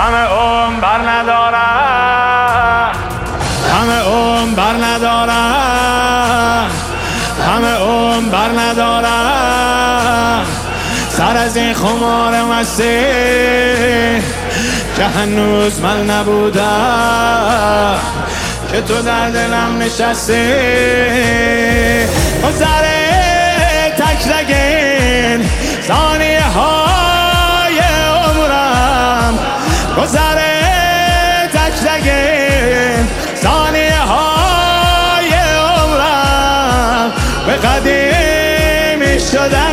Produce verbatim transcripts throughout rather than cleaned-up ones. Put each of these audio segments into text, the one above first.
همه عمر بر ندارم، همه عمر بر ندارم، همه عمر بر ندارم سر از این خمار مستی که هنوز من نبودم که تو در دلم نشستی. گذره تکرگین ثانیه های عمرم، گذره تکرگین ثانیه های عمرم به قدیمی شدن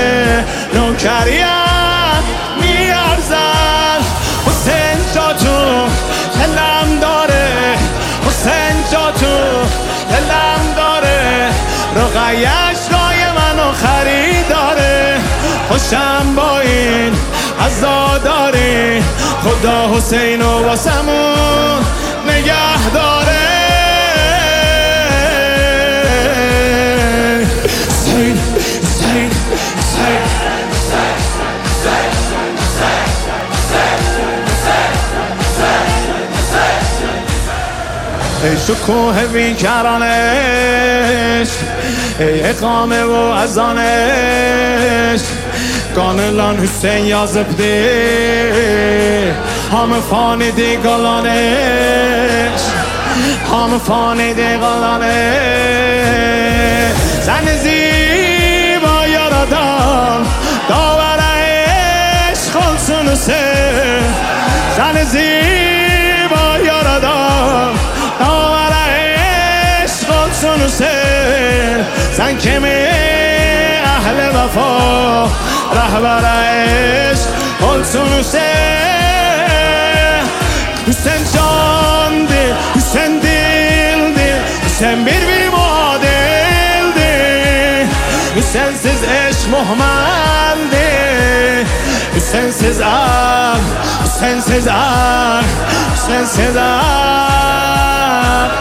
نوکریم میارزن. حسین جا تو دلم داره، حسین جا تو دلم داره، رقیش رای منو خریداره. خوشم با این عزاداری، خدا حسین و واسمون نگه داره. حسین حسین حسین ای شکوه بیکرانش، ای اقامه و ازانش، گانلان حسین یازبدی همه فانیدی گلانش، همه فانیدی گلانش. زن زیبا یارادان داور عشق خلصون حسین، زن زیبا یارادان داور عشق خلصون حسین، زن کمی اهل وفا رهبر عشق خلصون حسین. حسین جان دل، حسین دل دل، حسین bir bir muadildir. Hüseyinsiz eşk muhmaldir, Hüseyinsiz ak, Hüseyinsiz ak, Hüseyinsiz ak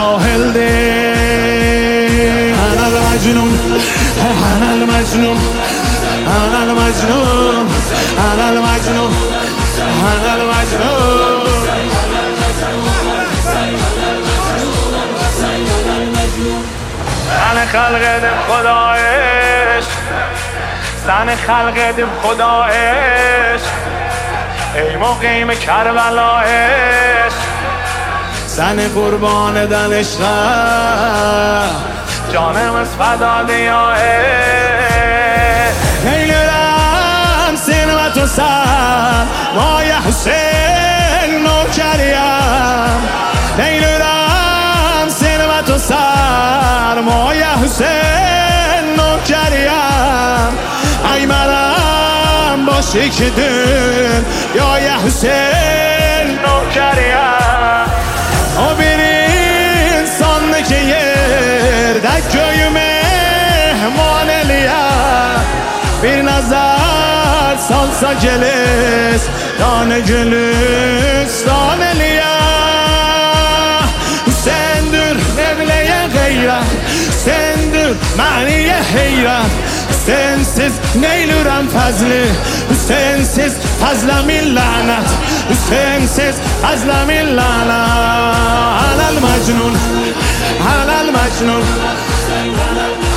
cahildir. Anal Mecnun, Anal Mecnun, Anal Mecnun, Anal Mecnun, Anal Mecnun. زن خلق دم خدایش، زن خلق دم خدایش، ای مقیم کربلایش، زن قربان دلش جانم از فدا دیایش. نیلرم سینمت و سر مای حسین نوکریم، نیلرم سینمت و سر مای حسین نوکریم. ای منم باشی که دل یا یه حسین نوکریم. O bir insan ki yerde köyüme maneliye, bir nazar salsa gelir tane gülistaneliye. Sendir nevleye gayret, sendir maniye heyret, sensiz neylürem fazli, sensiz fazlamin lanet, sensiz fazlamin lanet. Anal Mecnun, Anal Mecnun.